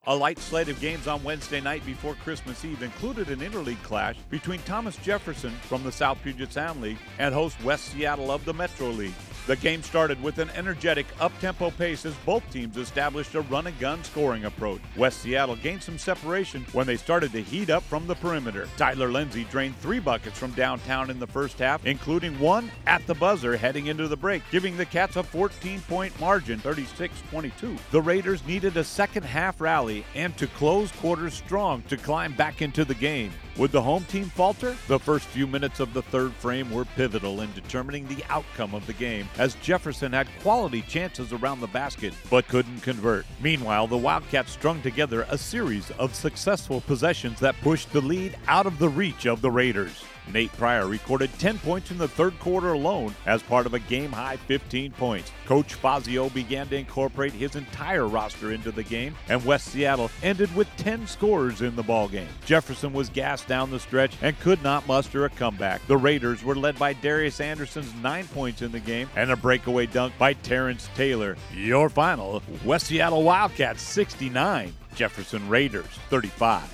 A light slate of games on Wednesday night before Christmas Eve included an interleague clash between Thomas Jefferson from the South Puget Sound League and host West Seattle of the Metro League. The game started with an energetic, up-tempo pace as both teams established a run-and-gun scoring approach. West Seattle gained some separation when they started to heat up from the perimeter. Tyler Lindsay drained 3 buckets from downtown in the first half, including one at the buzzer heading into the break, giving the Cats a 14-point margin, 36-22. The Raiders needed a second-half rally and to close quarters strong to climb back into the game. Would the home team falter? The first few minutes of the third frame were pivotal in determining the outcome of the game, as Jefferson had quality chances around the basket but couldn't convert. Meanwhile, the Wildcats strung together a series of successful possessions that pushed the lead out of the reach of the Raiders. Nate Pryor recorded 10 points in the third quarter alone as part of a game-high 15 points. Coach Fazio began to incorporate his entire roster into the game, and West Seattle ended with 10 scorers in the ballgame. Jefferson was gassed down the stretch and could not muster a comeback. The Raiders were led by Darius Anderson's 9 points in the game and a breakaway dunk by Terrence Taylor. Your final, West Seattle Wildcats 69, Jefferson Raiders 35.